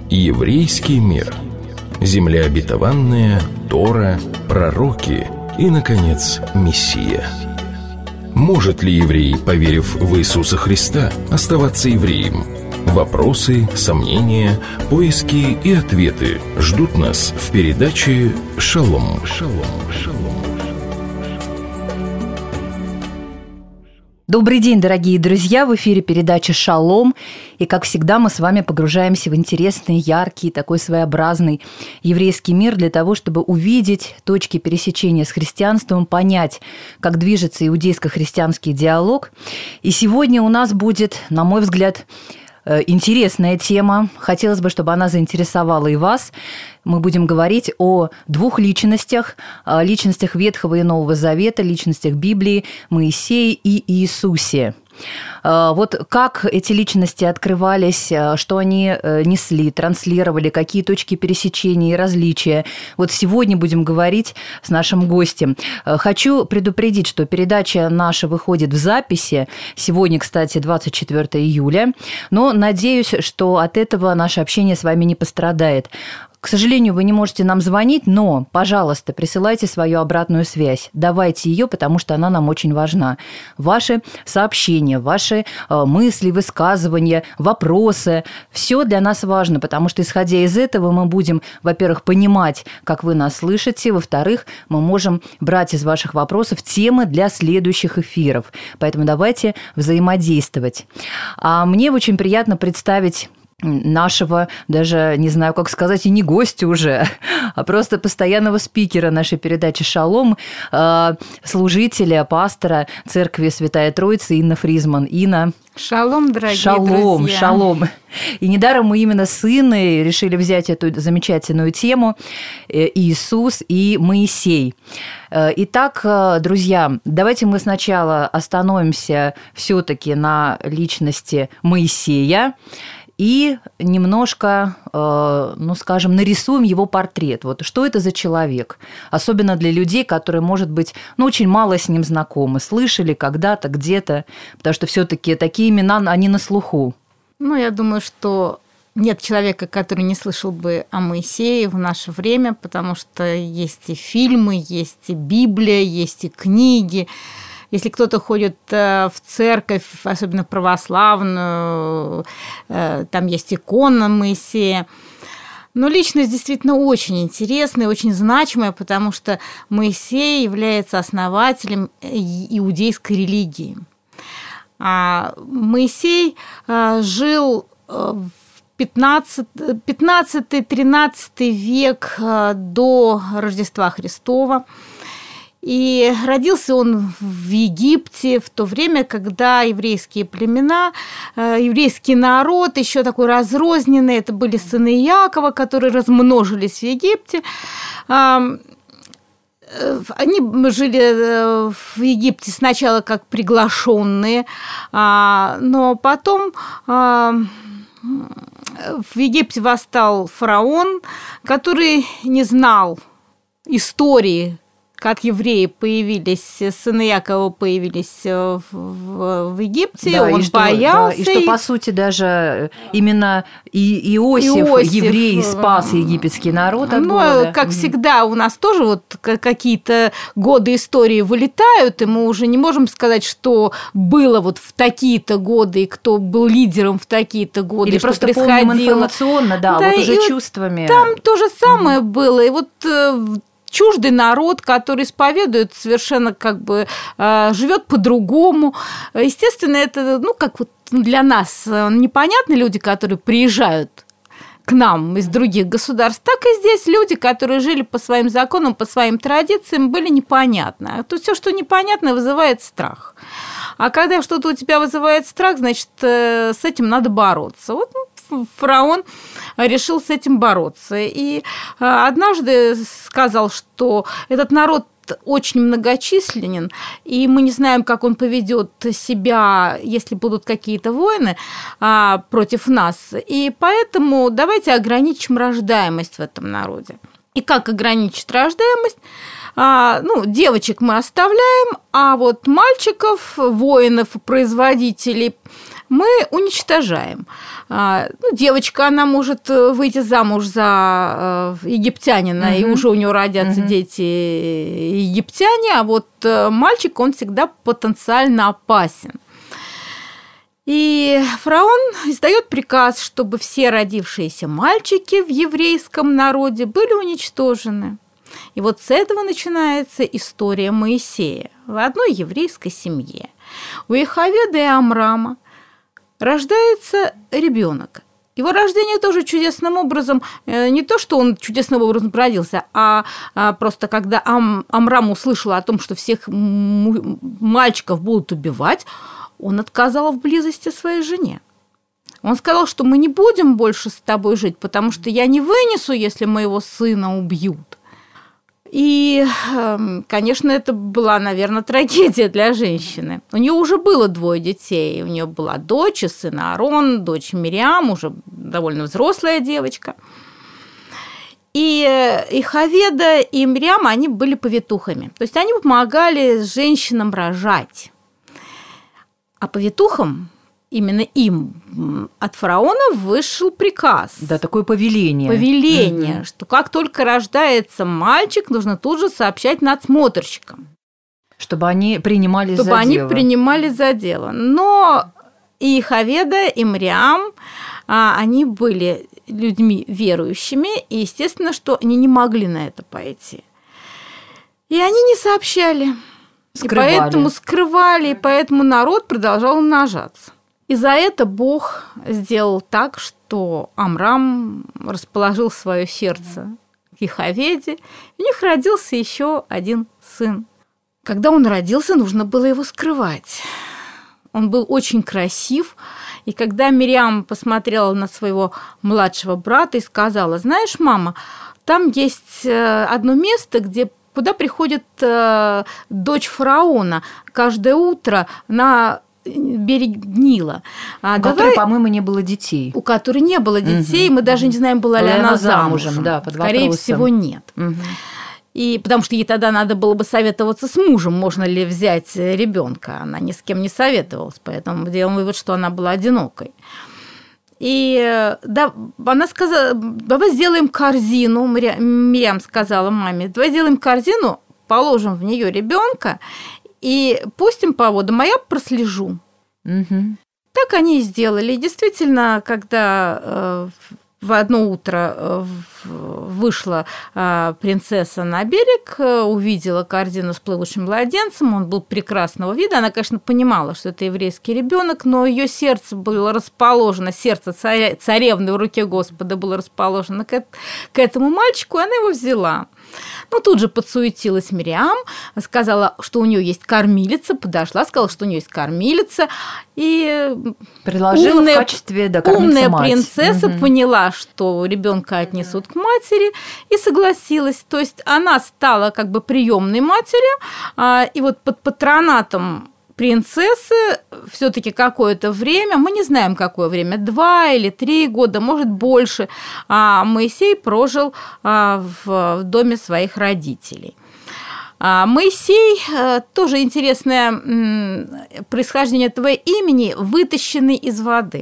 Еврейский мир. Земля обетованная, Тора, пророки и, наконец, Мессия. Может ли еврей, поверив в Иисуса Христа, оставаться евреем? Вопросы, сомнения, поиски и ответы ждут нас в передаче «Шалом». Добрый день, дорогие друзья! В эфире передача «Шалом». И, как всегда, мы с вами погружаемся в интересный, яркий, такой своеобразный еврейский мир для того, чтобы увидеть точки пересечения с христианством, понять, как движется иудейско-христианский диалог. И сегодня у нас будет, на мой взгляд, интересная тема. Хотелось бы, чтобы она заинтересовала и вас. Мы будем говорить о двух личностях Ветхого и Нового Завета, личностях Библии, Моисее и Иисусе. Вот как эти личности открывались, что они несли, транслировали, какие точки пересечения и различия. Вот сегодня будем говорить с нашим гостем. Хочу предупредить, что передача наша выходит в записи. Сегодня, кстати, 24 июля. Но надеюсь, что от этого наше общение с вами не пострадает. К сожалению, вы не можете нам звонить, но, пожалуйста, присылайте свою обратную связь. Давайте ее, потому что она нам очень важна. Ваши сообщения, ваши мысли, высказывания, вопросы – все для нас важно, потому что, исходя из этого, мы будем, во-первых, понимать, как вы нас слышите, во-вторых, мы можем брать из ваших вопросов темы для следующих эфиров. Поэтому давайте взаимодействовать. А мне очень приятно представить нашего, даже не знаю, как сказать, и не гостя уже, а просто постоянного спикера нашей передачи «Шалом», служителя, пастора Церкви Святая Троица Инна Фризман. Инна. Шалом, дорогие друзья. Шалом. И недаром мы именно с Инной решили взять эту замечательную тему Иисус и Моисей. Итак, друзья, давайте мы сначала остановимся все-таки на личности Моисея, и немножко, скажем, нарисуем его портрет. Вот что это за человек? Особенно для людей, которые, может быть, очень мало с ним знакомы, слышали когда-то, где-то, потому что все-таки такие имена, они на слуху. Я думаю, что нет человека, который не слышал бы о Моисее в наше время, потому что есть и фильмы, есть и Библия, есть и книги. Если кто-то ходит в церковь, особенно православную, там есть икона Моисея. Но личность действительно очень интересная, очень значимая, потому что Моисей является основателем иудейской религии. Моисей жил в 15-13 век до Рождества Христова. И родился он в Египте в то время, когда еврейские племена, еврейский народ, еще такой разрозненный, это были сыны Иакова, которые размножились в Египте. Они жили в Египте сначала как приглашенные, но потом в Египте восстал фараон, который не знал истории, как евреи появились, сыны Якова появились в Египте, да, он боялся. И что, по сути, даже именно Иосиф, еврей, спас египетский народ от голода. Как всегда, у нас тоже вот какие-то годы истории вылетают, и мы уже не можем сказать, что было вот в такие-то годы, и кто был лидером в такие-то годы, или что просто происходило. Помним информационно, да, вот уже чувствами. Там то же самое было, и вот чуждый народ, который исповедует совершенно живет по-другому. Естественно, это, для нас непонятны люди, которые приезжают к нам из других государств, так и здесь люди, которые жили по своим законам, по своим традициям, были непонятны. А то все, что непонятно, вызывает страх. А когда что-то у тебя вызывает страх, значит, с этим надо бороться. Вот фараон решил с этим бороться. И однажды сказал, что этот народ очень многочисленен, и мы не знаем, как он поведет себя, если будут какие-то войны против нас. И поэтому давайте ограничим рождаемость в этом народе. И как ограничить рождаемость? Девочек мы оставляем, а вот мальчиков, воинов, производителей мы уничтожаем. Девочка, она может выйти замуж за египтянина, и уже у нее родятся дети египтяне, а вот мальчик, он всегда потенциально опасен. И фараон издает приказ, чтобы все родившиеся мальчики в еврейском народе были уничтожены. И вот с этого начинается история Моисея в одной еврейской семье. У Йохаведа и Амрама рождается ребенок. Его рождение тоже чудесным образом, не то, что он чудесным образом родился, а просто когда Амрам услышал о том, что всех мальчиков будут убивать, он отказал в близости своей жене. Он сказал, что мы не будем больше с тобой жить, потому что я не вынесу, если моего сына убьют. И, конечно, это была, наверное, трагедия для женщины. У нее уже было 2 детей. У нее была дочь и сын Аарон, дочь Мириам, уже довольно взрослая девочка. И Йохаведа и Мириам, они были повитухами. То есть они помогали женщинам рожать. А повитухам, именно им, от фараона вышел приказ. Да, такое повеление. Повеление, что как только рождается мальчик, нужно тут же сообщать надсмотрщикам. Чтобы они принимали за дело. Чтобы они принимали за дело. Но и Йохаведа, и Мириам, они были людьми верующими, и, естественно, что они не могли на это пойти. И они не сообщали. Скрывали. И поэтому скрывали, и поэтому народ продолжал умножаться. И за это Бог сделал так, что Амрам расположил свое сердце к Йохаведе, и у них родился еще один сын. Когда он родился, нужно было его скрывать. Он был очень красив, и когда Мириам посмотрела на своего младшего брата и сказала: знаешь, мама, там есть одно место, куда приходит дочь фараона каждое утро на берег Нила. У которой, по-моему, не было детей. У которой не было детей. Мы даже не знаем, была ли она замужем. Да, под Скорее вопросом. всего, нет. И потому что ей тогда надо было бы советоваться с мужем, можно ли взять ребенка. Она ни с кем не советовалась, поэтому делаем вывод, что она была одинокой. И да, она сказала: давай сделаем корзину. Мириам сказала маме: давай сделаем корзину, положим в нее ребенка и пустим по водам, а я прослежу. Так они и сделали. И действительно, когда в одно утро вышла принцесса на берег, увидела корзину с плывущим младенцем, он был прекрасного вида. Она, конечно, понимала, что это еврейский ребенок, но ее сердце было расположено, сердце царевны в руке Господа было расположено к этому мальчику, и она его взяла. Ну, тут же подсуетилась Мириам, сказала, что у нее есть кормилица, подошла, сказала, что у нее есть кормилица, и предложила в качестве кормильца умная мать. Принцесса поняла, что ребенка отнесут к матери, и согласилась. То есть она стала как бы приемной матерью, и вот под патронатом принцессы все-таки какое-то время, мы не знаем, какое время, 2 или 3 года, может, больше, Моисей прожил в доме своих родителей. Моисей, тоже интересное происхождение этого имени, вытащенный из воды.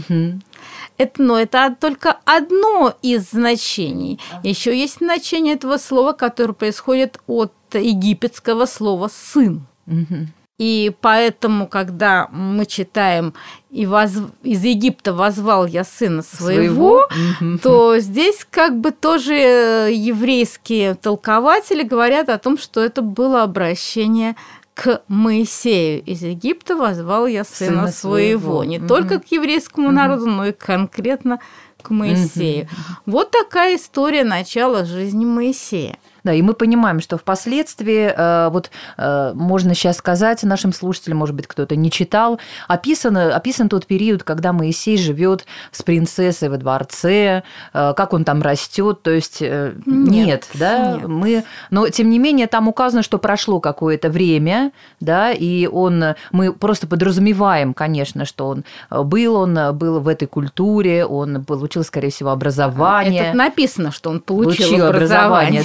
Это только одно из значений. Еще есть значение этого слова, которое происходит от египетского слова «сын». И поэтому, когда мы читаем «Из Египта возвал я сына своего», то здесь как бы тоже еврейские толкователи говорят о том, что это было обращение к Моисею. «Из Египта возвал я сына своего». Не только к еврейскому народу, но и конкретно к Моисею. Вот такая история начала жизни Моисея. Да, и мы понимаем, что впоследствии, можно сейчас сказать нашим слушателям, может быть, кто-то не читал, описан тот период, когда Моисей живет с принцессой во дворце, как он там растет, то есть нет. Но тем не менее там указано, что прошло какое-то время, да, и мы просто подразумеваем, конечно, что он был в этой культуре, он получил, скорее всего, образование. Это написано, что он получил образование. Да.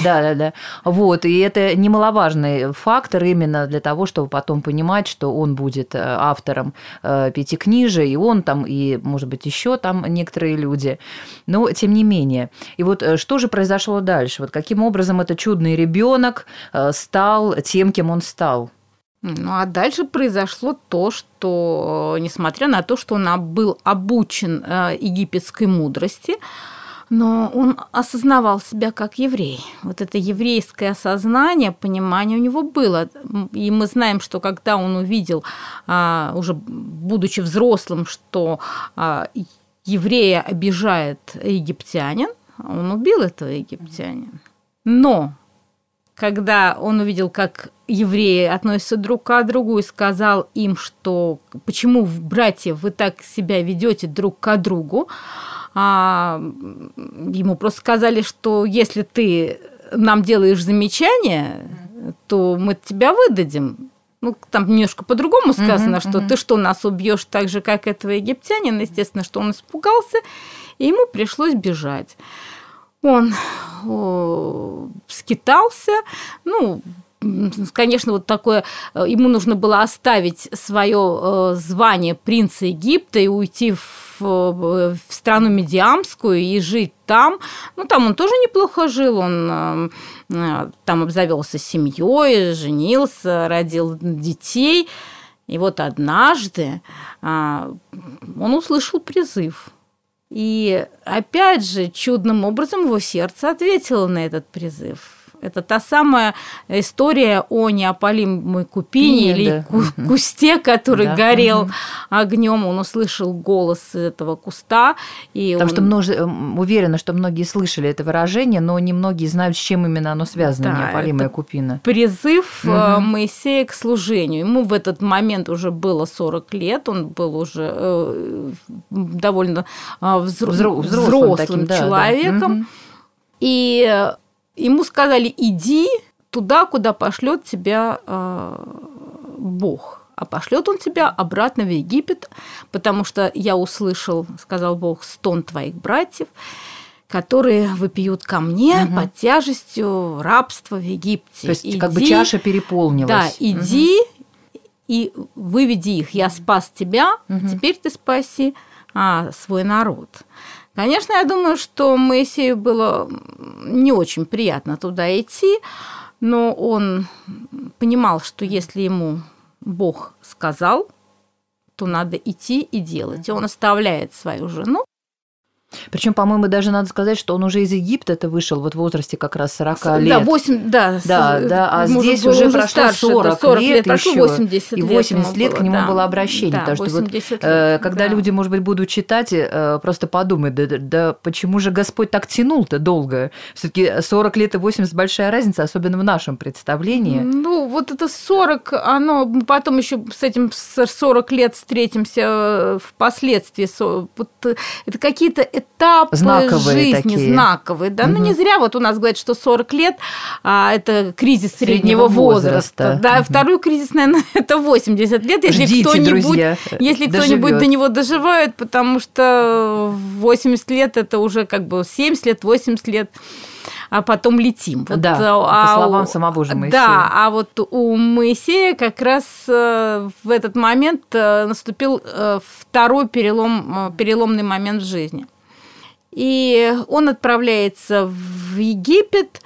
Библия. Вот, и это немаловажный фактор именно для того, чтобы потом понимать, что он будет автором Пятикнижия, и он там, и, может быть, еще там некоторые люди. Но, тем не менее. И вот что же произошло дальше? Вот каким образом этот чудный ребенок стал тем, кем он стал? Ну, а дальше произошло то, что, несмотря на то, что он был обучен египетской мудрости, но он осознавал себя как еврей. Вот это еврейское осознание, понимание у него было. И мы знаем, что когда он увидел, уже будучи взрослым, что еврея обижает египтянин, он убил этого египтянина. Но когда он увидел, как евреи относятся друг к другу, и сказал им, что почему, братья, вы так себя ведете друг к другу, ему просто сказали, что если ты нам делаешь замечание, то мы тебя выдадим. Ну, там немножко по-другому сказано, что ты что, нас убьешь так же, как этого египтянина? Естественно, что он испугался, и ему пришлось бежать. Он скитался, ну, конечно, вот такое, ему нужно было оставить свое звание принца Египта и уйти в страну Медиамскую и жить там. Ну, там он тоже неплохо жил, он там обзавелся семьей, женился, родил детей. И вот однажды он услышал призыв. И опять же, чудным образом его сердце ответило на этот призыв. Это та самая история о неопалимой купине или кусте, который горел огнем. Он услышал голос этого куста. Потому что уверена, что многие слышали это выражение, но немногие знают, с чем именно оно связано, неопалимая купина. Призыв Моисея к служению. Ему в этот момент уже было 40 лет, он был уже довольно взрослым человеком. И ему сказали: иди туда, куда пошлет тебя Бог. А пошлет он тебя обратно в Египет, потому что я услышал, сказал Бог, стон твоих братьев, которые вопиют ко мне под тяжестью рабства в Египте. То есть как бы чаша переполнилась. Да, иди и выведи их. Я спас тебя, теперь ты спаси свой народ. Конечно, я думаю, что Моисею было не очень приятно туда идти, но он понимал, что если ему Бог сказал, то надо идти и делать. И он оставляет свою жену. Причем, по-моему, даже надо сказать, что он уже из Египта-то вышел вот в возрасте как раз 40 лет. Да, 8, да. А здесь уже прошло 40 лет прошло еще, 80 и 80 лет к нему было обращение. Да, потому что вот, когда люди, может быть, будут читать, просто подумают, да почему же Господь так тянул-то долго? Все-таки 40 лет и 80 большая разница, особенно в нашем представлении. Ну, вот это 40, оно потом еще с этим 40 лет встретимся впоследствии. Вот, это какие-то этапы знаковые жизни, такие. Знаковые. Да? Ну, не зря вот у нас говорят, что 40 лет это кризис среднего возраста. Да, второй кризис, наверное, это 80 лет, если кто-нибудь до него доживает, потому что 80 лет это уже как бы 70 лет, 80 лет. А потом летим. Вот, да, по словам самого же Моисея. Да, а вот у Моисея как раз в этот момент наступил второй переломный момент в жизни. И он отправляется в Египет,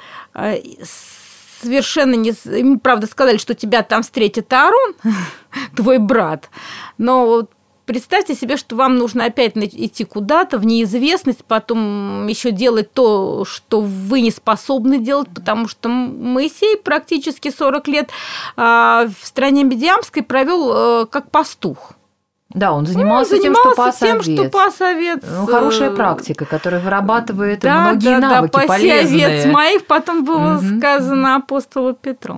совершенно не... Ему, правда, сказали, что тебя там встретит Аарон, твой брат, но вот представьте себе, что вам нужно опять идти куда-то в неизвестность, потом еще делать то, что вы не способны делать, потому что Моисей практически 40 лет в стране Медиамской провел как пастух. Да, он занимался тем, что пас овец. Ну, хорошая практика, которая вырабатывает многие навыки полезные. Овец моих, потом было сказано апостолу Петру.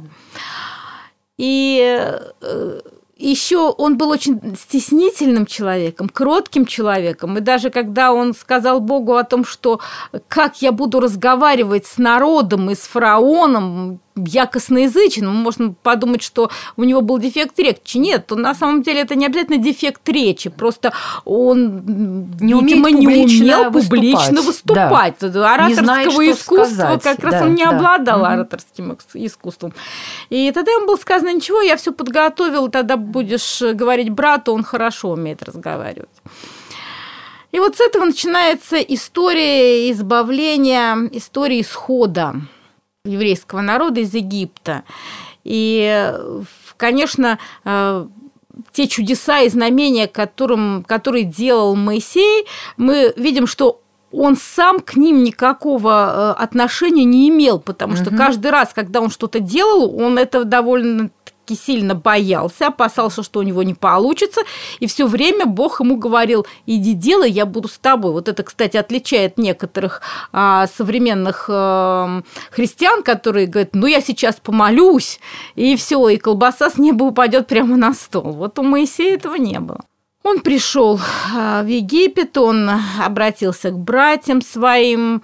И еще он был очень стеснительным человеком, кротким человеком. И даже когда он сказал Богу о том, что как я буду разговаривать с народом и с фараоном, косноязычен, можно подумать, что у него был дефект речи. Нет, на самом деле это не обязательно дефект речи, просто он не умел публично выступать. Да. Ораторского искусства как раз он не обладал ораторским искусством. И тогда ему было сказано: ничего, я все подготовил, тогда будешь говорить брату, он хорошо умеет разговаривать. И вот с этого начинается история избавления, история исхода еврейского народа из Египта. И, конечно, те чудеса и знамения, которые делал Моисей, мы видим, что он сам к ним никакого отношения не имел, потому что каждый раз, когда он что-то делал, он этого довольно сильно боялся, опасался, что у него не получится, и все время Бог ему говорил: иди делай, я буду с тобой. Вот это, кстати, отличает некоторых современных христиан, которые говорят: ну, я сейчас помолюсь, и все, и колбаса с неба упадет прямо на стол. Вот у Моисея этого не было. Он пришел в Египет, он обратился к братьям своим,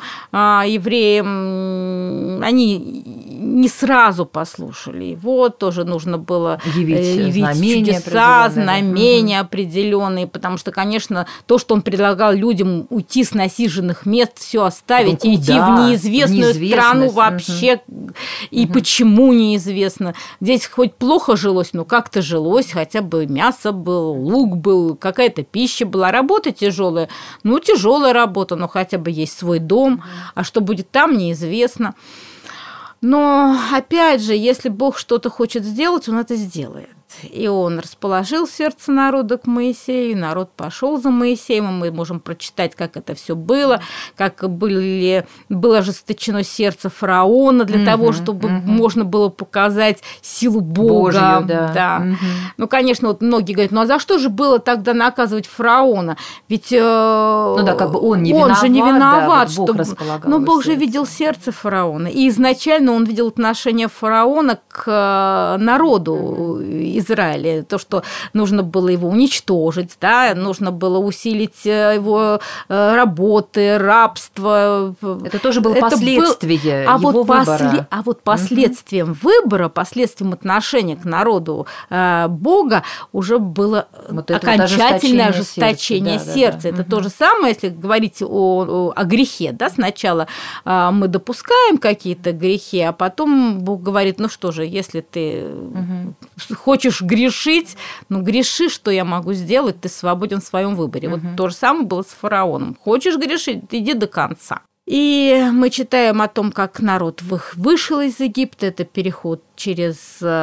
евреям. Они не сразу послушали его, тоже нужно было явить чудеса, знамения определенные, потому что, конечно, то, что он предлагал людям уйти с насиженных мест, все оставить и идти в неизвестную страну вообще, и почему неизвестно. Здесь хоть плохо жилось, но как-то жилось, хотя бы мясо было, лук был, какая-то пища была, работа тяжелая. Ну, тяжелая работа, но хотя бы есть свой дом, а что будет там, неизвестно. Но, опять же, если Бог что-то хочет сделать, Он это сделает. И он расположил сердце народа к Моисею, народ пошел за Моисеем, и мы можем прочитать, как это все было, как было ожесточено сердце фараона для того, чтобы можно было показать силу Бога. Божью, да. Ну, конечно, вот многие говорят: ну а за что же было тогда наказывать фараона? Ведь как бы он же не виноват, да, вот Бог располагал. Но Бог же видел сердце фараона, и изначально он видел отношение фараона к народу Израиля, то, что нужно было его уничтожить, да, нужно было усилить его работы, рабство. Это тоже было последствие его выбора. А вот последствием выбора, последствием отношения к народу Бога уже было вот окончательное ожесточение сердца. Это то же самое, если говорить о грехе. Да? Сначала мы допускаем какие-то грехи, а потом Бог говорит: ну что же, если ты хочешь грешить, ну греши, что я могу сделать, ты свободен в своем выборе. Вот то же самое было с фараоном. Хочешь грешить, иди до конца. И мы читаем о том, как народ вышел из Египта. Это переход через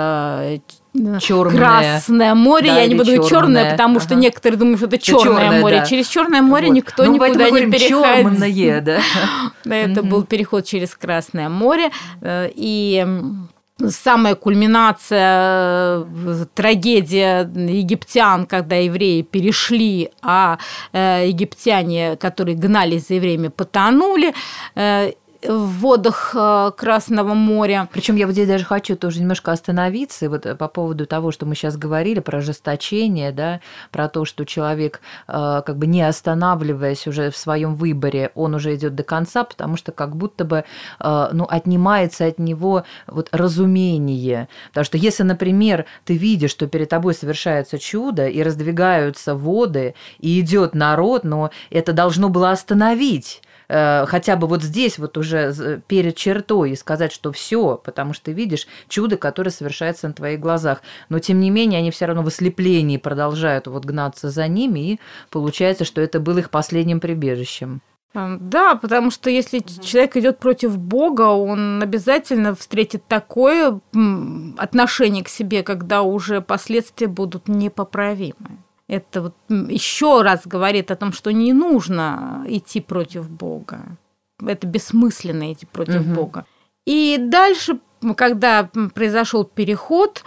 Красное море. Да, я не буду говорить черное, потому что некоторые думают, что это Черное море. Да. Через Черное море никто никуда не переходит. Да. Это был переход через Красное море. И самая кульминация, трагедия египтян, когда евреи перешли, а египтяне, которые гнались за евреями, потонули в водах Красного моря. Причем я вот здесь даже хочу тоже немножко остановиться вот по поводу того, что мы сейчас говорили про ожесточение, да, про то, что человек, как бы не останавливаясь уже в своем выборе, он уже идет до конца, потому что как будто бы отнимается от него вот разумение. Потому что если, например, ты видишь, что перед тобой совершается чудо и раздвигаются воды, и идет народ, но это должно было остановить хотя бы вот здесь вот уже перед чертой и сказать, что все, потому что ты видишь чудо, которое совершается на твоих глазах. Но тем не менее они все равно в ослеплении продолжают вот гнаться за ними, и получается, что это было их последним прибежищем. Да, потому что если человек идет против Бога, он обязательно встретит такое отношение к себе, когда уже последствия будут непоправимы. Это вот еще раз говорит о том, что не нужно идти против Бога. Это бессмысленно идти против Бога. И дальше, когда произошел переход,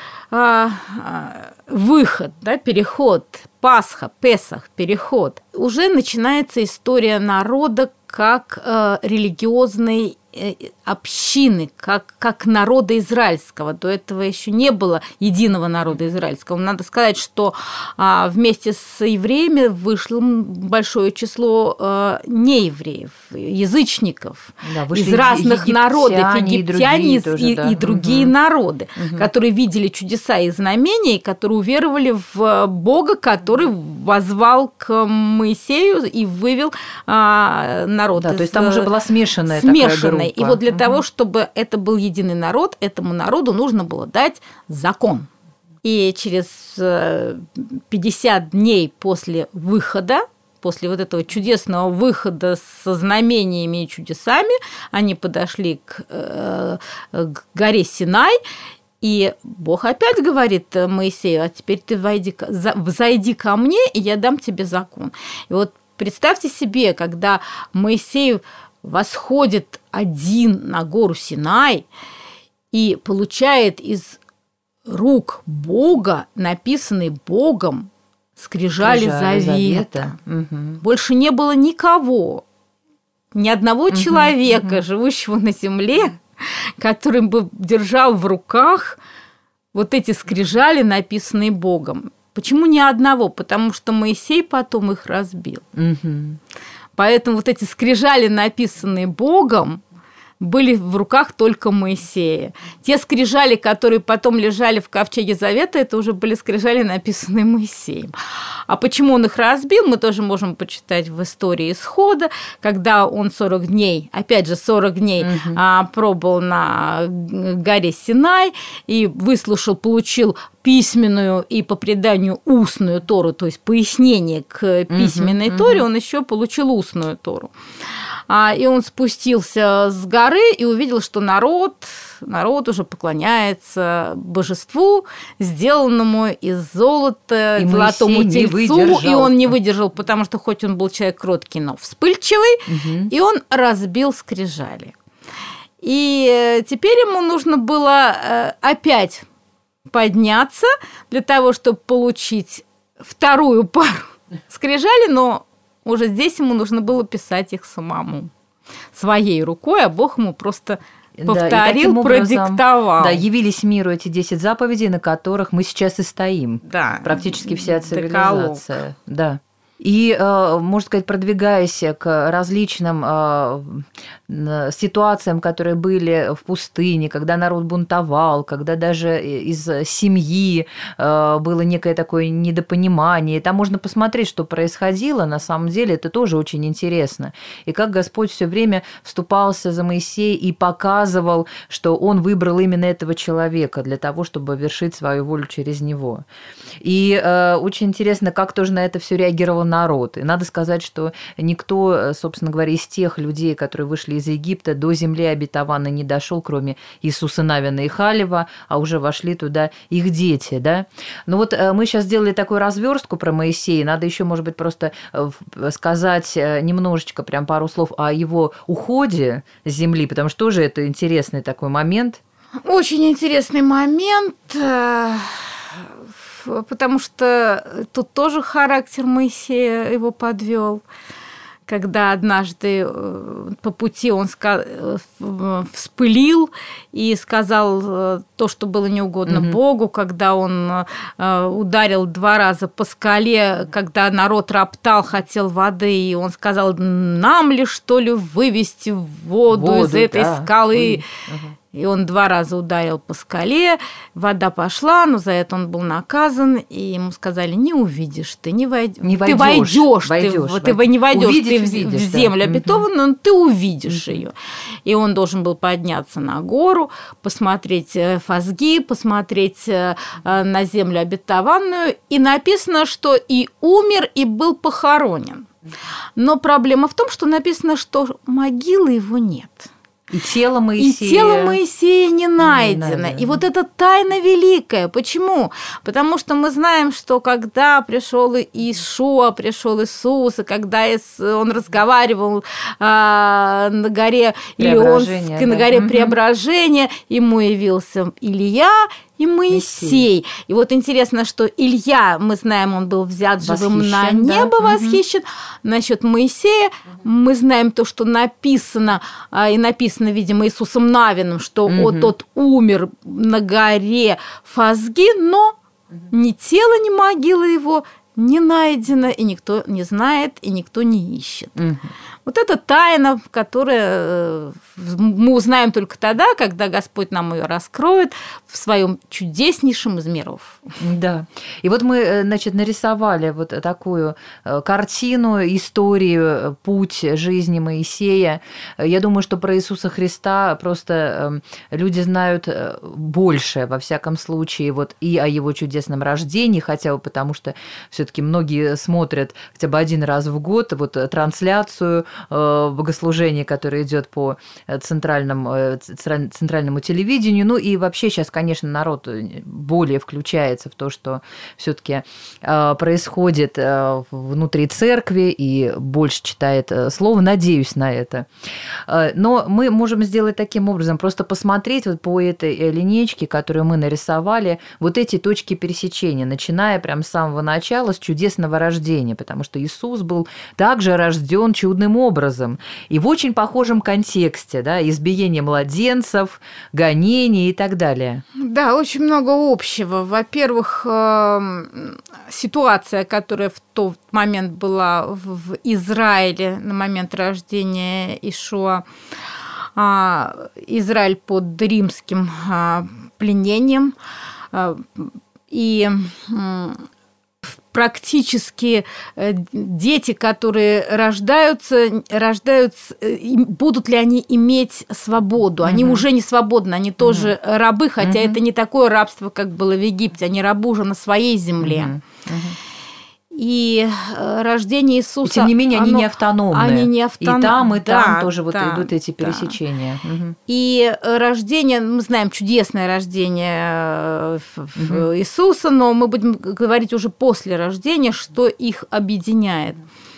выход, да, переход, Пасха, Песах, переход, уже начинается история народа как религиозной общины, как народа израильского. До этого еще не было единого народа израильского. Надо сказать, что вместе с евреями вышло большое число неевреев, язычников, из разных народов, египтяне и другие народы, которые видели чудеса и знамения, и которые уверовали в Бога, который воззвал к Моисею и вывел народ. Да, то есть там уже была смешанная такая группа. И вот для того, чтобы это был единый народ, этому народу нужно было дать закон. И через 50 дней после выхода, после вот этого чудесного выхода со знамениями и чудесами, они подошли к горе Синай, и Бог опять говорит Моисею: а теперь ты взойди ко мне, и я дам тебе закон. И вот представьте себе, когда Моисей восходит один на гору Синай и получает из рук Бога, написанный Богом, скрижали завета. Больше не было никого, ни одного человека, живущего на земле, который бы держал в руках вот эти скрижали, написанные Богом. Почему ни одного? Потому что Моисей потом их разбил. Поэтому вот эти скрижали, написанные Богом, были в руках только Моисея. Те скрижали, которые потом лежали в ковчеге Завета, это уже были скрижали, написанные Моисеем. А почему он их разбил, мы тоже можем почитать в истории Исхода, когда он 40 дней, опять же 40 дней пробыл на горе Синай и выслушал, получил письменную и по преданию устную Тору, то есть пояснение к письменной Торе, он еще получил устную Тору. И он спустился с горы и увидел, что народ уже поклоняется божеству, сделанному из золота, золотому тельцу, и он не выдержал, потому что хоть он был человек кроткий, но вспыльчивый, и он разбил скрижали. И теперь ему нужно было опять подняться для того, чтобы получить вторую пару скрижалей, но уже здесь ему нужно было писать их самому, своей рукой, а Бог ему просто повторил, продиктовал. Да, явились миру эти 10 заповедей, на которых мы сейчас и стоим. Да. Практически вся цивилизация. Да. И, можно сказать, продвигаясь к различным ситуациям, которые были в пустыне, когда народ бунтовал, когда даже из семьи было некое такое недопонимание. Там можно посмотреть, что происходило. На самом деле это тоже очень интересно. И как Господь все время вступался за Моисея и показывал, что Он выбрал именно этого человека для того, чтобы вершить свою волю через него. И очень интересно, как тоже на это все реагировал народ. И надо сказать, что никто, собственно говоря, из тех людей, которые вышли из Египта, до земли обетованной не дошел, кроме Иисуса Навина и Халева, а уже вошли туда их дети. Да? Ну вот мы сейчас сделали такую разверстку про Моисея. Надо еще, может быть, просто сказать немножечко, прям пару слов о его уходе с земли, потому что тоже это интересный такой момент. Очень интересный момент. Потому что тут тоже характер Моисея его подвел, когда однажды по пути он вспылил и сказал то, что было неугодно Богу, когда он ударил 2 раза по скале, когда народ роптал, хотел воды, и он сказал: нам ли, что ли, вывести воду из этой скалы? И он 2 раза ударил по скале, вода пошла, но за это он был наказан, и ему сказали: не увидишь, ты не войдешь, ты не войдешь в землю обетованную, но ты увидишь ее. И он должен был подняться на гору, посмотреть фазги, посмотреть на землю обетованную, и написано, что и умер, и был похоронен. Но проблема в том, что написано, что могилы его нет. И тело Моисея не найдено. И вот это тайна великая. Почему? Потому что мы знаем, что когда пришел Иешуа, пришел Иисус, и когда он разговаривал на горе Илионской, на горе Преображения, ему явился Илия, и и Моисей. И вот интересно, что Илья, мы знаем, он был взят живым на небо, восхищен. Насчет Моисея мы знаем то, что написано, и написано, видимо, Иисусом Навином, что тот умер на горе Фазги, но ни тело, ни могила его не найдено, и никто не знает, и никто не ищет. Вот это тайна, которую мы узнаем только тогда, когда Господь нам ее раскроет в своем чудеснейшем из миров. Да. И вот мы, значит, нарисовали вот такую картину, историю, путь жизни Моисея. Я думаю, что про Иисуса Христа просто люди знают больше, во всяком случае, вот и о его чудесном рождении, хотя бы потому, что все-таки многие смотрят хотя бы один раз в год вот трансляцию богослужения, которое идет по центральному телевидению. Ну и вообще сейчас, конечно, народ более включается в то, что все-таки происходит внутри церкви и больше читает слово. Надеюсь на это. Но мы можем сделать таким образом, просто посмотреть вот по этой линейке, которую мы нарисовали, вот эти точки пересечения, начиная прям с самого начала, с чудесного рождения, потому что Иисус был также рожден чудным образом и в очень похожем контексте, да, избиение младенцев, гонения и так далее. Да, очень много общего. Во-первых, ситуация, которая в тот момент была в Израиле на момент рождения Иешуа, Израиль под римским пленением, и практически дети, которые рождаются, будут ли они иметь свободу? Они уже не свободны, они тоже рабы, хотя это не такое рабство, как было в Египте, они рабы уже на своей земле. И рождение Иисуса... И тем не менее, они не автономны. Они не автономны. И там тоже вот идут эти пересечения. И рождение, мы знаем, чудесное рождение Иисуса, но мы будем говорить уже после рождения, что их объединяет.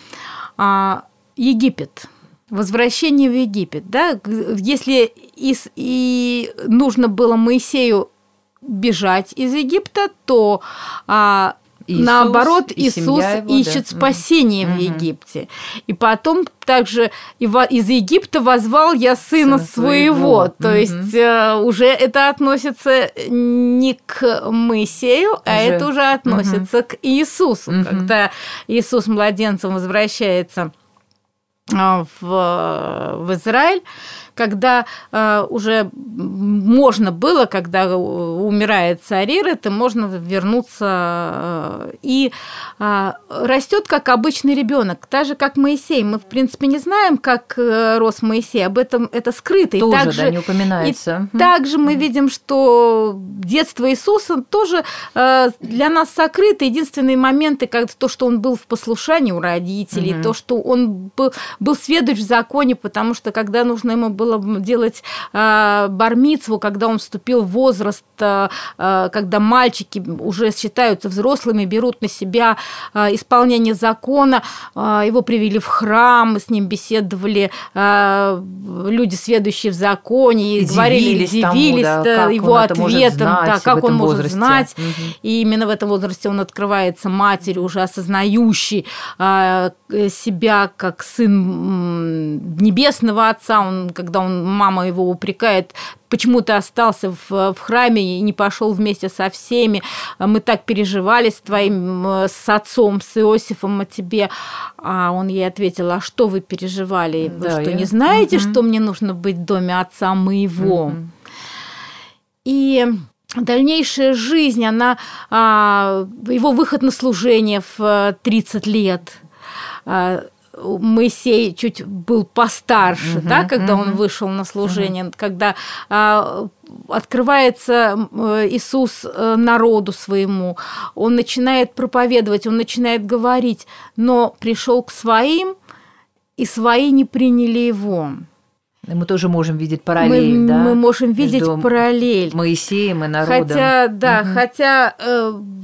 Египет. Возвращение в Египет. Да? Если и нужно было Моисею бежать из Египта, то... наоборот, Иисус ищет спасение в Египте. И потом также из Египта возвал я сына своего. То есть уже это относится не к Моисею, а это уже относится к Иисусу. Когда Иисус младенцем возвращается в Израиль, когда уже можно было, когда умирает царь Ирод, можно вернуться и растет как обычный ребенок, так же как Моисей. Мы, в принципе, не знаем, как рос Моисей, об этом это скрыто. Тоже, и также, да, не упоминается. И также мы видим, что детство Иисуса тоже для нас сокрыто. Единственные моменты, как то, что он был в послушании у родителей, то, что он был сведущ в законе, потому что когда нужно ему было делать бар-мицву, когда он вступил в возраст, когда мальчики уже считаются взрослыми, берут на себя исполнение закона, его привели в храм, с ним беседовали люди, сведущие в законе, и говорили, удивились его ответом, как он может знать. И именно в этом возрасте он открывается матери, уже осознающей себя как сын небесного Отца. Когда мама его упрекает, почему ты остался в храме и не пошел вместе со всеми, мы так переживали с отцом, с Иосифом о тебе. А он ей ответил, а что вы переживали? Вы что, не знаете, что мне нужно быть в доме отца моего? И дальнейшая жизнь, его выход на служение в 30 лет, Моисей чуть был постарше, да, когда он вышел на служение, когда открывается Иисус народу своему, он начинает проповедовать, он начинает говорить, но пришел к своим, и свои не приняли его. Мы тоже можем видеть параллель, мы можем видеть параллель. Моисеем и народом. Хотя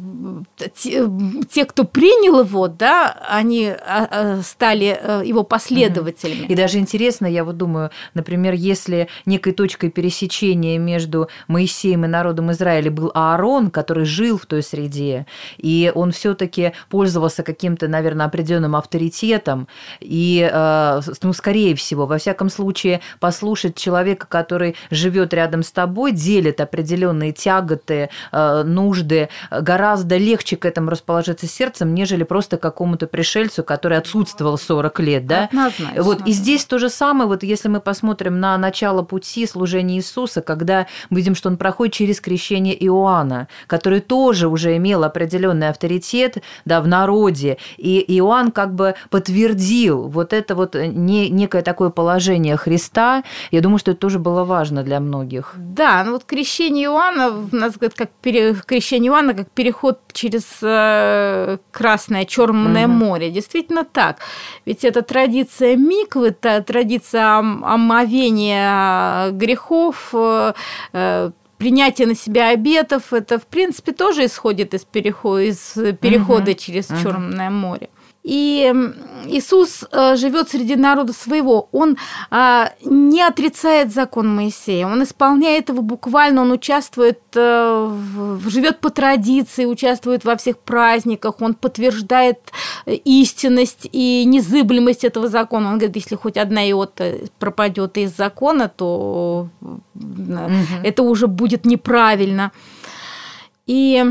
те, кто принял его, да, они стали его последователями. И даже интересно, я вот думаю, например, если некой точкой пересечения между Моисеем и народом Израиля был Аарон, который жил в той среде, и он все-таки пользовался каким-то, наверное, определенным авторитетом, и, ну, скорее всего, во всяком случае, послушать человека, который живет рядом с тобой, делит определенные тяготы, нужды, гораздо легче к этому расположиться сердцем, нежели просто какому-то пришельцу, который отсутствовал 40 лет, да? Однозначно. Вот, и здесь то же самое, вот если мы посмотрим на начало пути служения Иисуса, когда мы видим, что он проходит через крещение Иоанна, который тоже уже имел определенный авторитет, да, в народе, и Иоанн как бы подтвердил вот это вот некое такое положение Христа. Я думаю, что это тоже было важно для многих. Да, ну вот крещение Иоанна, у нас говорят, как крещение Иоанна, как переход через Красное, Черное море. Действительно так. Ведь это традиция миквы, это традиция омовения грехов, принятие на себя обетов, это, в принципе, тоже исходит из перехода через Черное море. И Иисус живет среди народа своего. Он не отрицает закон Моисея, он исполняет его буквально, он участвует, живет по традиции, участвует во всех праздниках, он подтверждает истинность и незыблемость этого закона. Он говорит, если хоть одна иота пропадет из закона, то это уже будет неправильно. И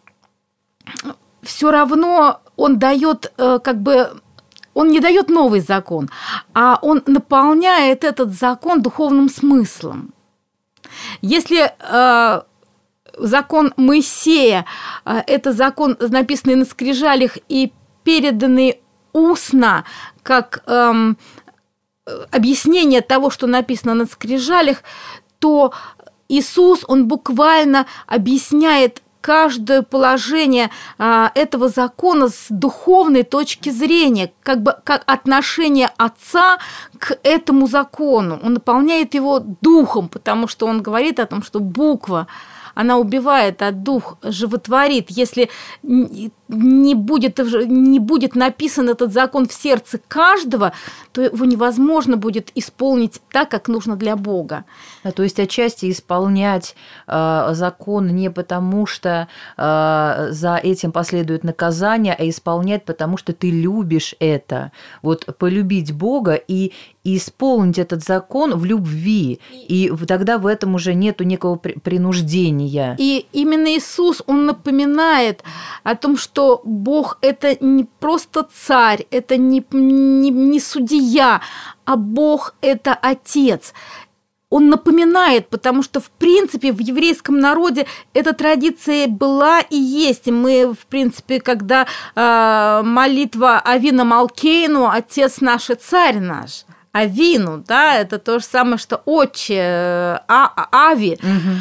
все равно он дает, он не дает новый закон, а он наполняет этот закон духовным смыслом. Если закон Моисея – это закон, написанный на скрижалях и переданный устно, как объяснение того, что написано на скрижалях, то Иисус, он буквально объясняет каждое положение этого закона с духовной точки зрения, как отношение Отца к этому закону. Он наполняет его духом, потому что он говорит о том, что буква, она убивает, а дух животворит. Если не будет написан этот закон в сердце каждого, то его невозможно будет исполнить так, как нужно для Бога. То есть отчасти исполнять закон не потому, что за этим последует наказание, а исполнять, потому что ты любишь это. Вот полюбить Бога и исполнить этот закон в любви. И тогда в этом уже нету некого принуждения. И именно Иисус, он напоминает о том, что Бог – это не просто царь, это не судья, а Бог – это Отец. Он напоминает, потому что, в принципе, в еврейском народе эта традиция была и есть. И мы, в принципе, когда молитва Авину Малкейну, Отец наш и Царь наш, Авину, да, это то же самое, что Отче, Ави.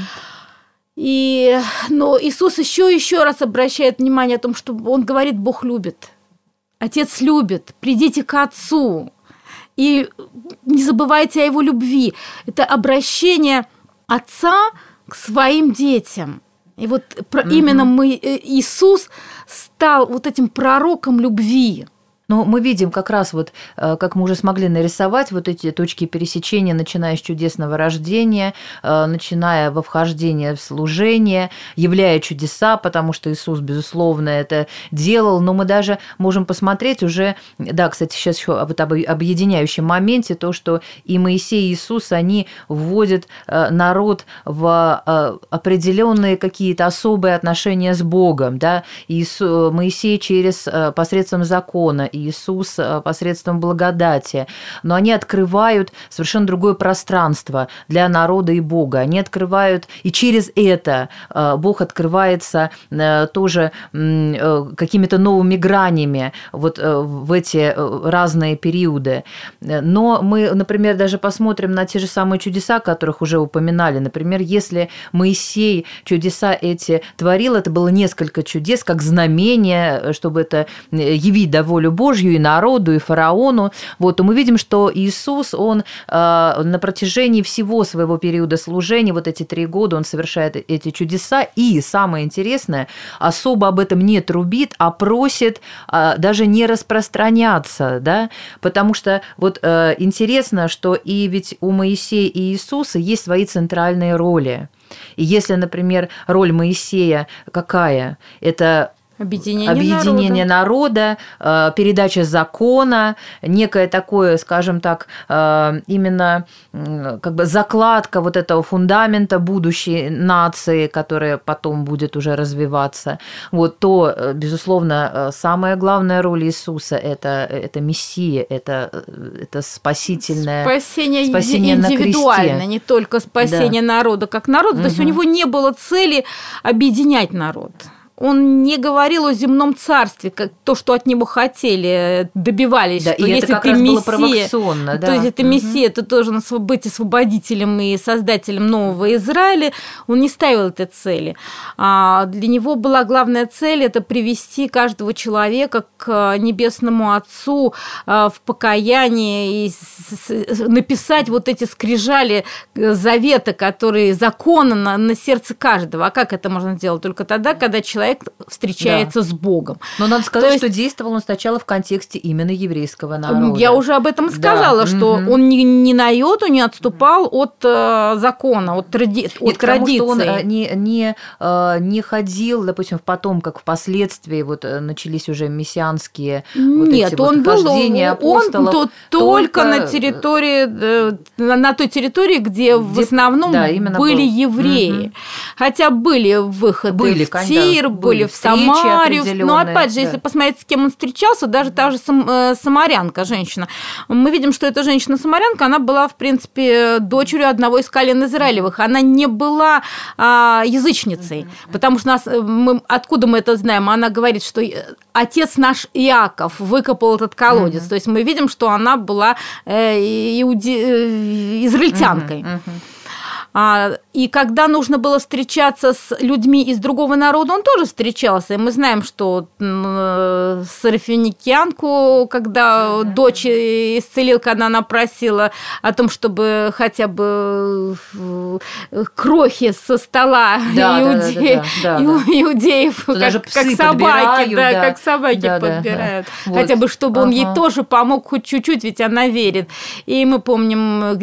Но Иисус еще раз обращает внимание о том, что Он говорит, Бог любит, Отец любит, придите к Отцу. И не забывайте о Его любви. Это обращение Отца к своим детям. И вот именно Иисус стал вот этим пророком любви. Но мы видим как раз вот, как мы уже смогли нарисовать, вот эти точки пересечения, начиная с чудесного рождения, начиная во вхождение в служение, являя чудеса, потому что Иисус, безусловно, это делал, но мы даже можем посмотреть уже, да, кстати, сейчас еще вот об объединяющем моменте, то, что и Моисей, и Иисус, они вводят народ в определенные какие-то особые отношения с Богом, да, Моисей посредством закона, Иисус посредством благодати, но они открывают совершенно другое пространство для народа и Бога. Они открывают, и через это Бог открывается тоже какими-то новыми гранями вот в эти разные периоды. Но мы, например, даже посмотрим на те же самые чудеса, которых уже упоминали. Например, если Моисей чудеса эти творил, это было несколько чудес, как знамение, чтобы это явить, да, волю Божию, Божью, и народу, и фараону, вот, то мы видим, что Иисус, он на протяжении всего своего периода служения, вот эти 3 года, он совершает эти чудеса, и, самое интересное, особо об этом не трубит, а просит даже не распространяться, да, потому что вот интересно, что и ведь у Моисея и Иисуса есть свои центральные роли. И если, например, роль Моисея какая? Это объединение народа, передача закона, некое такое, скажем так, именно как бы закладка вот этого фундамента будущей нации, которая потом будет уже развиваться. Вот, то, безусловно, самая главная роль Иисуса – это Мессия, это спасительное спасение индивидуально, на кресте. Не только спасение народа как народа. То есть у него не было цели объединять народ. Он не говорил о земном царстве, как то, что от него хотели, добивались, да, что и если это как ты раз мессия, было провокационно, да. то есть ты мессия, ты должен быть освободителем и создателем нового Израиля. Он не ставил этой цели. Для него была главная цель – это привести каждого человека к Небесному Отцу в покаянии и написать вот эти скрижали завета, которые законы на сердце каждого. А как это можно сделать? Только тогда, когда человек встречается с Богом. Но надо сказать, что действовал он сначала в контексте именно еврейского народа. Я уже об этом сказала, что он ни на йоту не отступал от закона, от традиции. Потому что он не ходил, допустим, в потомках, впоследствии вот начались уже мессианские хождения апостолов. Он только на той территории, где в основном были евреи. Хотя были выходы в Тир, были в Самарию. Но опять же, если посмотреть, с кем он встречался, даже та же самарянка, женщина, мы видим, что эта женщина-самарянка, она была, в принципе, дочерью одного из колен Израилевых. Она не была язычницей, потому что откуда мы это знаем? Она говорит, что отец наш Иаков выкопал этот колодец. То есть мы видим, что она была израильтянкой. И когда нужно было встречаться с людьми из другого народа, он тоже встречался. И мы знаем, что сарафеникянку, когда дочь исцелил, когда она просила о том, чтобы хотя бы крохи со стола иудеев, как собаки подбирают. Хотя бы, чтобы он ей тоже помог хоть чуть-чуть, ведь она верит. И мы помним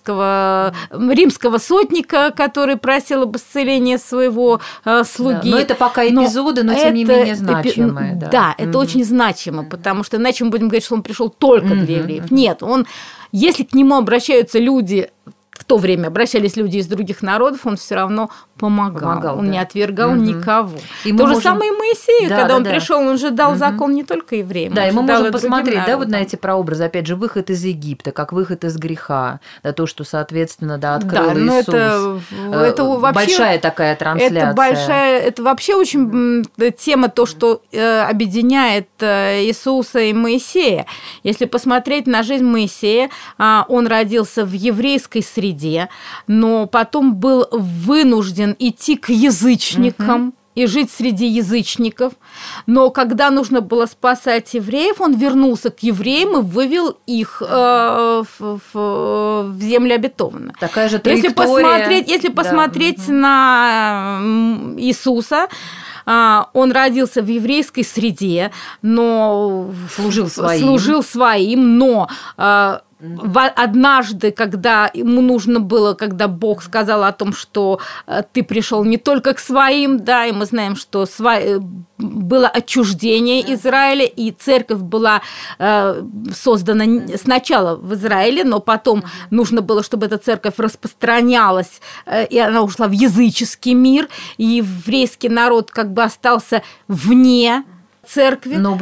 римского сотника, который просил об исцелении своего слуги. Но это пока эпизоды, но тем не менее значимые. Да, это очень значимо, потому что иначе мы будем говорить, что он пришел только для евреев. Нет, если к нему обращаются люди, в то время обращались люди из других народов, он все равно помогал. Он не отвергал никого. То же самое и Моисею, когда он пришел, он же дал закон не только евреям. Да, и мы можем посмотреть, вот на эти прообразы, опять же, выход из Египта, как выход из греха, то, что, соответственно, открыл Иисус. Это вообще большая такая трансляция. Это вообще очень тема, то, что объединяет Иисуса и Моисея. Если посмотреть на жизнь Моисея, он родился в еврейской среде, но потом был вынужден идти к язычникам и жить среди язычников. Но когда нужно было спасать евреев, он вернулся к евреям и вывел их в землю обетованную. Такая же траектория. Если посмотреть на Иисуса, он родился в еврейской среде, но служил своим, но однажды, когда ему нужно было, когда Бог сказал о том, что ты пришел не только к своим, да, и мы знаем, что было отчуждение Израиля, и церковь была создана сначала в Израиле, но потом нужно было, чтобы эта церковь распространялась, и она ушла в языческий мир, и еврейский народ как бы остался вне церкви, но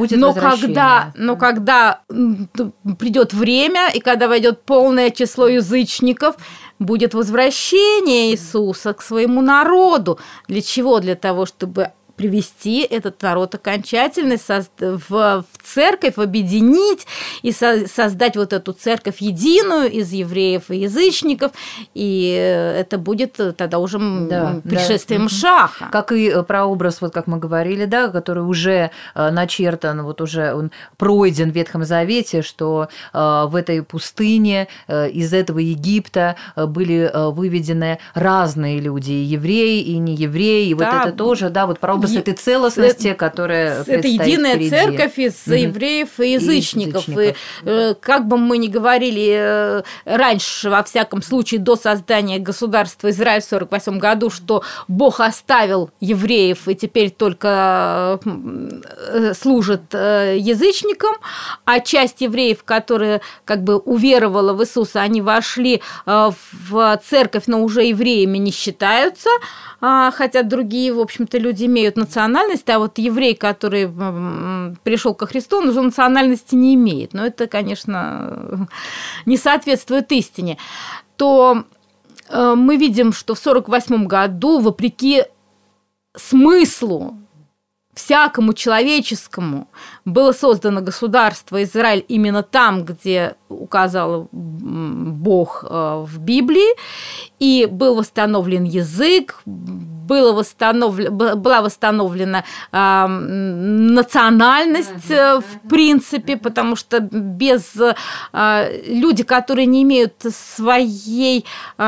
когда придет время, и когда войдет полное число язычников, будет возвращение Иисуса к своему народу. Для чего? Для того, чтобы привести этот народ окончательно в церковь, объединить и создать вот эту церковь единую из евреев и язычников, и это будет тогда уже пришествием Машиаха. Как и прообраз, вот как мы говорили, да, который уже начертан, вот уже он пройден в Ветхом Завете, что в этой пустыне из этого Египта были выведены разные люди, и евреи, и неевреи, и вот это тоже, да, вот прообраз этой целостности, которая это единая впереди. Церковь из евреев и язычников. И как бы мы ни говорили раньше, во всяком случае, до создания государства Израиль в 1948 году, что Бог оставил евреев и теперь только служит язычникам, а часть евреев, которые как бы уверовала в Иисуса, они вошли в церковь, но уже евреями не считаются, хотя другие, в общем-то, люди имеют национальность, а вот еврей, который пришел ко Христу, он уже национальности не имеет. Но это, конечно, не соответствует истине. То мы видим, что в 1948 году, вопреки смыслу всякому человеческому, было создано государство Израиль именно там, где указал Бог в Библии, и был восстановлен язык, была восстановлена национальность в принципе, потому что без люди, которые не имеют своей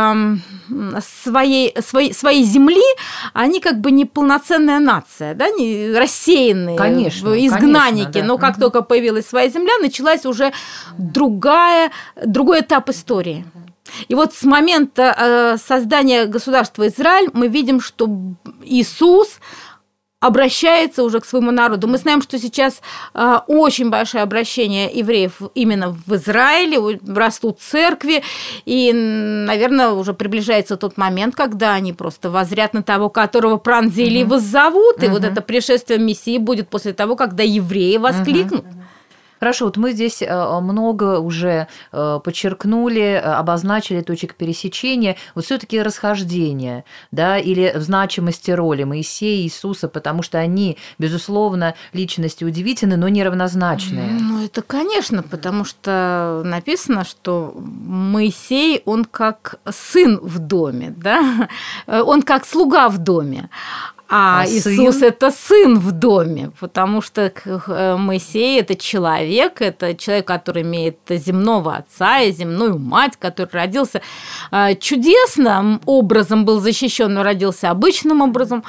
земли, они как бы не полноценная нация, да, не рассеянные, изгнанники. Конечно, да. Но как только появилась своя земля, началась уже другой этап истории. И вот с момента создания государства Израиль мы видим, что Иисус обращается уже к своему народу. Мы знаем, что сейчас очень большое обращение евреев именно в Израиле, растут церкви, и, наверное, уже приближается тот момент, когда они просто воззрят на того, которого пронзили и воззовут, и вот это пришествие Мессии будет после того, когда евреи воскликнут. Хорошо, вот мы здесь много уже подчеркнули, обозначили точек пересечения. Вот все-таки расхождение, да, или в значимости роли Моисея и Иисуса, потому что они, безусловно, личности удивительны, но неравнозначные. Ну, это, конечно, потому что написано, что Моисей, он как сын в доме, да, он как слуга в доме. А Иисус – это сын в доме, потому что Моисей – это человек, который имеет земного отца и земную мать, который родился чудесным образом, был защищен, но родился обычным образом.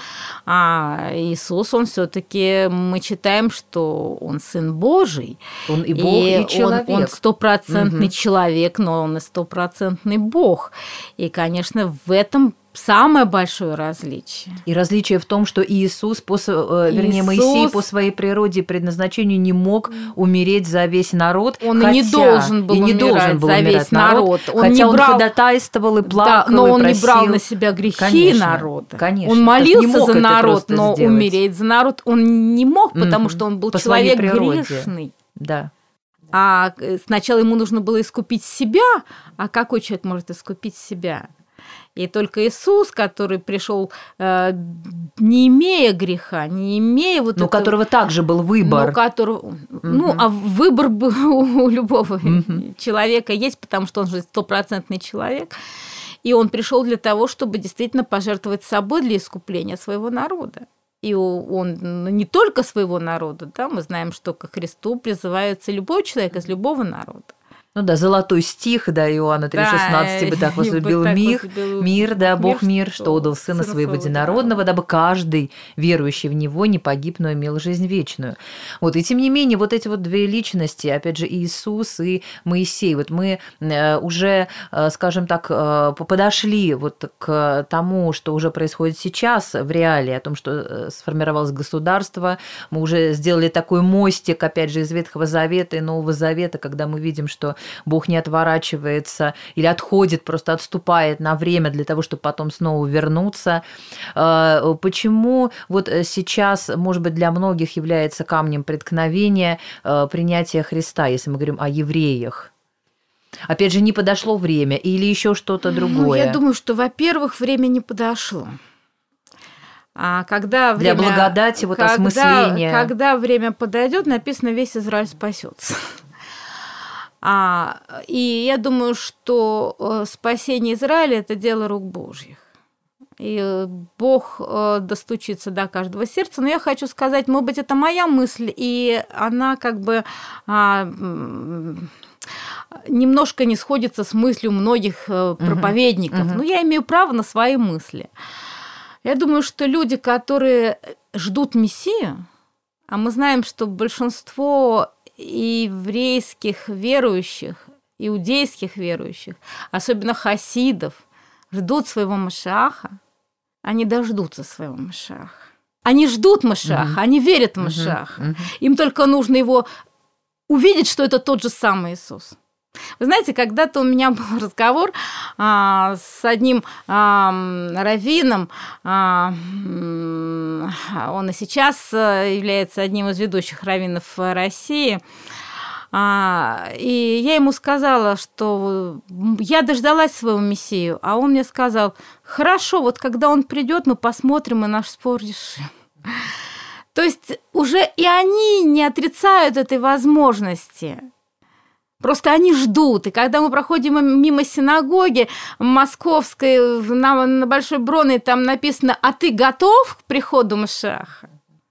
А Иисус, он все-таки, мы читаем, что он сын Божий. Он и Бог, и человек. Он стопроцентный человек, но он и стопроцентный Бог. И, конечно, в этом самое большое различие. И различие в том, что Иисус, Моисей по своей природе и предназначению не мог умереть за весь народ. Он и не должен был умирать за весь народ. Хотя он ходатайствовал и плакал, но он и просил. Не брал на себя грехи народа. Конечно. Он молился за народ, но умереть за народ он не мог, потому что он был человек грешный. Да. А сначала ему нужно было искупить себя. А какой человек может искупить себя? И только Иисус, который пришел, не имея греха, не имея вот этого... у которого также был выбор. А выбор был у любого человека есть, потому что он же стопроцентный человек. И он пришел для того, чтобы действительно пожертвовать собой для искупления своего народа. И он не только своего народа, да, мы знаем, что ко Христу призывается любой человек из любого народа. Ну да, золотой стих, да, Иоанна 3,16, «Ибо так возлюбил мир, да, Бог мир, что отдал Сына Своего Единородного, дабы каждый, верующий в Него, не погиб, но имел жизнь вечную». Вот, и тем не менее, вот эти вот две личности, опять же, Иисус и Моисей, вот мы уже, скажем так, подошли вот к тому, что уже происходит сейчас в реалии, о том, что сформировалось государство, мы уже сделали такой мостик, опять же, из Ветхого Завета и Нового Завета, когда мы видим, что Бог не отворачивается или отходит, просто отступает на время для того, чтобы потом снова вернуться. Почему вот сейчас, может быть, для многих является камнем преткновения принятия Христа, если мы говорим о евреях? Опять же, не подошло время или еще что-то другое? Я думаю, что, во-первых, время не подошло. А когда для благодати, вот осмысления. Когда время подойдет, написано, весь Израиль спасется. И я думаю, что спасение Израиля – это дело рук Божьих. И Бог достучится до каждого сердца. Но я хочу сказать, может быть, это моя мысль, и она как бы немножко не сходится с мыслью многих проповедников. Но я имею право на свои мысли. Я думаю, что люди, которые ждут Мессию, а мы знаем, что большинство еврейских верующих, иудейских верующих, особенно хасидов, ждут своего Машиаха, они дождутся своего Машиаха. Они ждут Машиаха, они верят в Машиаха. Им только нужно его увидеть, что это тот же самый Иисус. Вы знаете, когда-то у меня был разговор с одним раввином, он и сейчас является одним из ведущих раввинов России, и я ему сказала, что я дождалась своего Мессию, а он мне сказал: хорошо, вот когда он придет, мы посмотрим и наш спор решим. То есть уже и они не отрицают этой возможности. Просто они ждут. И когда мы проходим мимо синагоги московской на Большой Бронной, там написано: «А ты готов к приходу Машиаха?»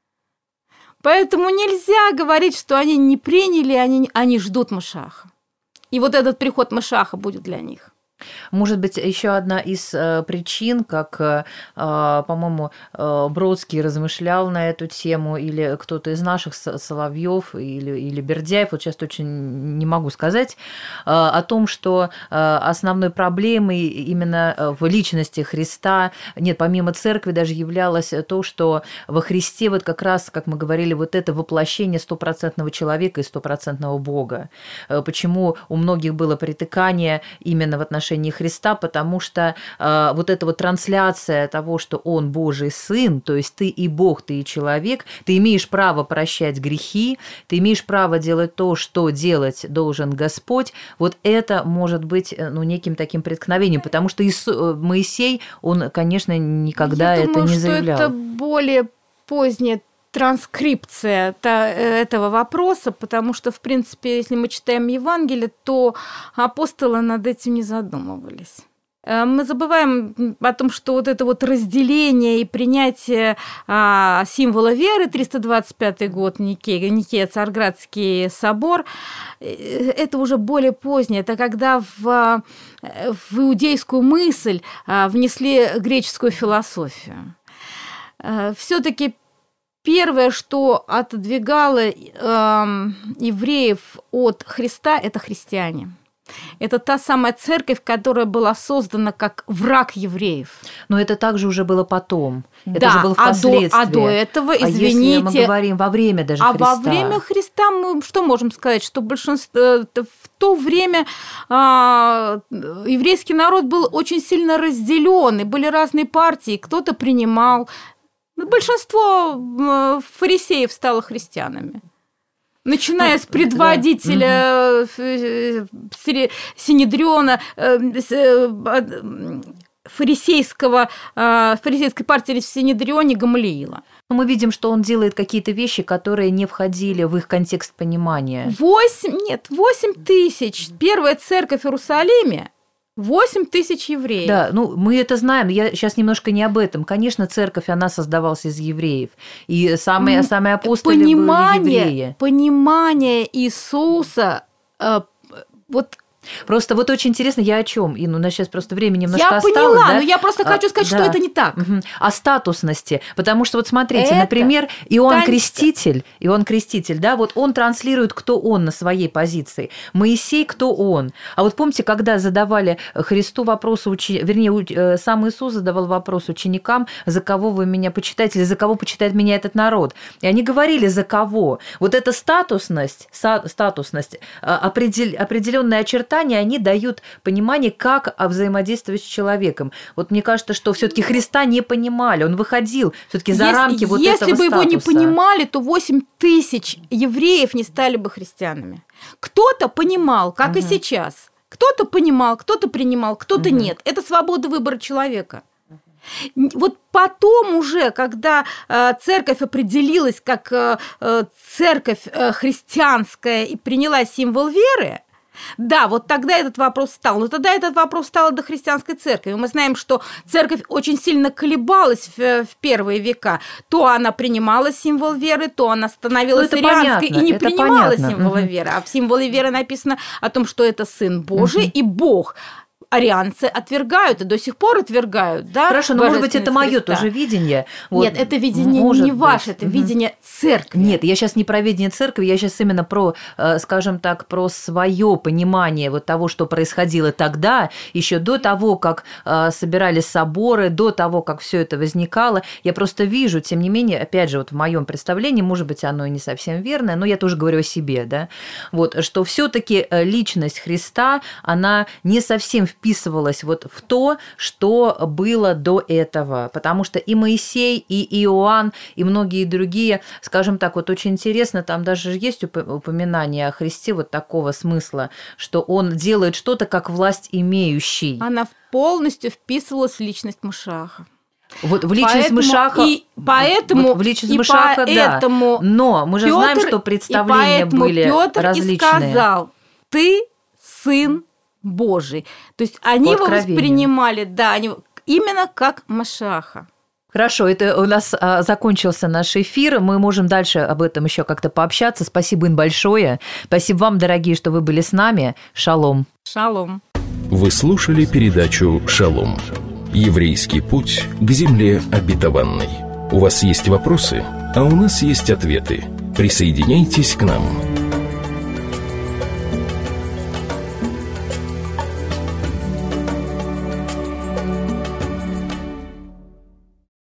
Поэтому нельзя говорить, что они не приняли, они ждут Машиаха. И вот этот приход Машиаха будет для них. Может быть, еще одна из причин, как, по-моему, Бродский размышлял на эту тему, или кто-то из наших, Соловьев или Бердяев, вот сейчас точно не могу сказать, о том, что основной проблемой именно в личности Христа, нет, помимо церкви даже являлось то, что во Христе вот как раз, как мы говорили, вот это воплощение 100% человека и 100% Бога. Почему у многих было притыкание именно в отношении Христа, потому что вот эта вот трансляция того, что Он Божий Сын, то есть ты и Бог, ты и человек, ты имеешь право прощать грехи, ты имеешь право делать то, что делать должен Господь, вот это может быть неким таким преткновением, потому что Моисей, он, конечно, никогда это не заявлял. Я думаю, что это более поздняя транскрипция этого вопроса, потому что, в принципе, если мы читаем Евангелие, то апостолы над этим не задумывались. Мы забываем о том, что вот это вот разделение и принятие символа веры, 325 год, Никея, Царградский собор, это уже более позднее. Это когда в иудейскую мысль внесли греческую философию. Все-таки первое, что отодвигало евреев от Христа, это христиане. Это та самая церковь, которая была создана как враг евреев. Но это также уже было потом. Да, это же было впоследствии. До этого, извините... если мы говорим во время даже Христа. А во время Христа мы что можем сказать? Что большинство... В то время еврейский народ был очень сильно разделен, и были разные партии. Кто-то принимал... Большинство фарисеев стало христианами. Начиная с предводителя Синедриона, фарисейской партии в Синедрионе Гамалиила. Мы видим, что он делает какие-то вещи, которые не входили в их контекст понимания. 8 тысяч. Первая церковь в Иерусалиме. 8 тысяч евреев. Да, мы это знаем. Я сейчас немножко не об этом. Конечно, церковь, она создавалась из евреев. И самые апостолы были евреи. Понимание Иисуса, Просто вот очень интересно, я о чем? И у нас сейчас просто время немножко осталось. Я поняла, да? но я просто хочу сказать, что это не так. О статусности. Потому что вот смотрите, например, Иоанн Креститель, да, вот он транслирует, кто он на своей позиции. Моисей, кто он. А вот помните, когда задавали Христу вопросы, сам Иисус задавал вопрос ученикам: за кого вы меня почитаете, или за кого почитает меня этот народ? И они говорили: за кого? Вот эта статусность, определенная черта, они дают понимание, как взаимодействовать с человеком. Вот мне кажется, что все-таки Христа не понимали, он выходил все-таки за рамки вот этого статуса. Если бы его не понимали, то 8 тысяч евреев не стали бы христианами. Кто-то понимал, как и сейчас. Кто-то понимал, кто-то принимал, кто-то нет. Это свобода выбора человека. Вот потом уже, когда церковь определилась как церковь христианская и приняла символ веры, да, вот тогда этот вопрос стал. Но тогда этот вопрос стал до христианской церкви. Мы знаем, что церковь очень сильно колебалась в первые века. То она принимала символ веры, то она становилась арианской и не принимала символа веры. А в символе веры написано о том, что это Сын Божий и Бог. Арианцы отвергают и до сих пор отвергают, да? Хорошо, но, может быть, это мое тоже видение. Вот, нет, это видение не ваше, это видение церкви. Нет, я сейчас не про видение церкви, я сейчас именно про, скажем так, про свое понимание вот того, что происходило тогда, еще до того, как собирались соборы, до того, как все это возникало. Я просто вижу, тем не менее, опять же, вот в моем представлении, может быть, оно и не совсем верное, но я тоже говорю о себе, да, вот, что все-таки личность Христа, она не совсем вписывалась вот в то, что было до этого, потому что и Моисей, и Иоанн, и многие другие, скажем так, вот очень интересно, там даже есть упоминание о Христе вот такого смысла, что он делает что-то как власть имеющий. Она полностью вписывалась в личность Машиаха. Вот в личность Машиаха, поэтому, в личность Машиаха, да. Но мы же Петр, знаем, что представления были Петр различные. И сказал: ты сын Божий. То есть они его воспринимали, да, именно как Машиаха. Хорошо, это у нас закончился наш эфир. Мы можем дальше об этом еще как-то пообщаться. Спасибо им большое. Спасибо вам, дорогие, что вы были с нами. Шалом. Шалом. Вы слушали передачу «Шалом». Еврейский путь к земле обетованной. У вас есть вопросы, а у нас есть ответы. Присоединяйтесь к нам.